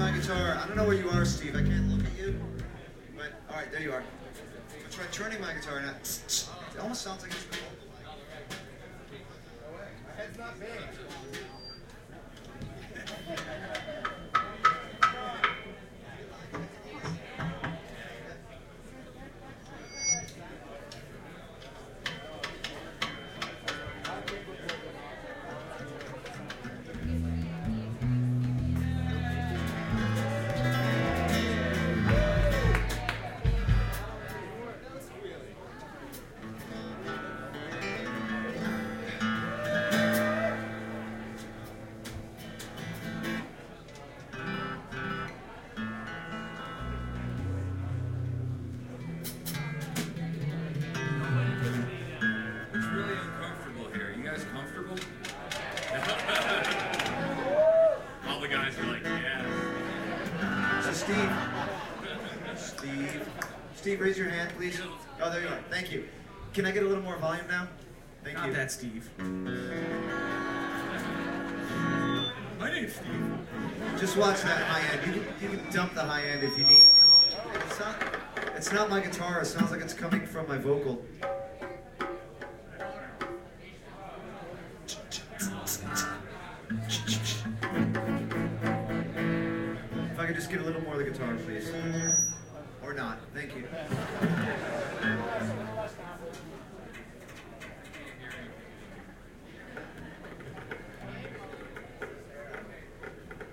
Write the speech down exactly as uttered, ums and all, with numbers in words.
my guitar. I don't know where you are, Steve. I can't look at you. But, all right, there you are. I'll try turning my guitar now. It almost sounds like it's cool. My head's not big. All the guys are like, yeah. So Steve, Steve, Steve, raise your hand, please. Oh, there you are. Thank you. Can I get a little more volume now? Thank Not you. that Steve. My name's Steve. Just watch that high end. You can, you can dump the high end if you need. It's not, it's not my guitar. It sounds like it's coming from my vocal. If I could just get a little more of the guitar, please.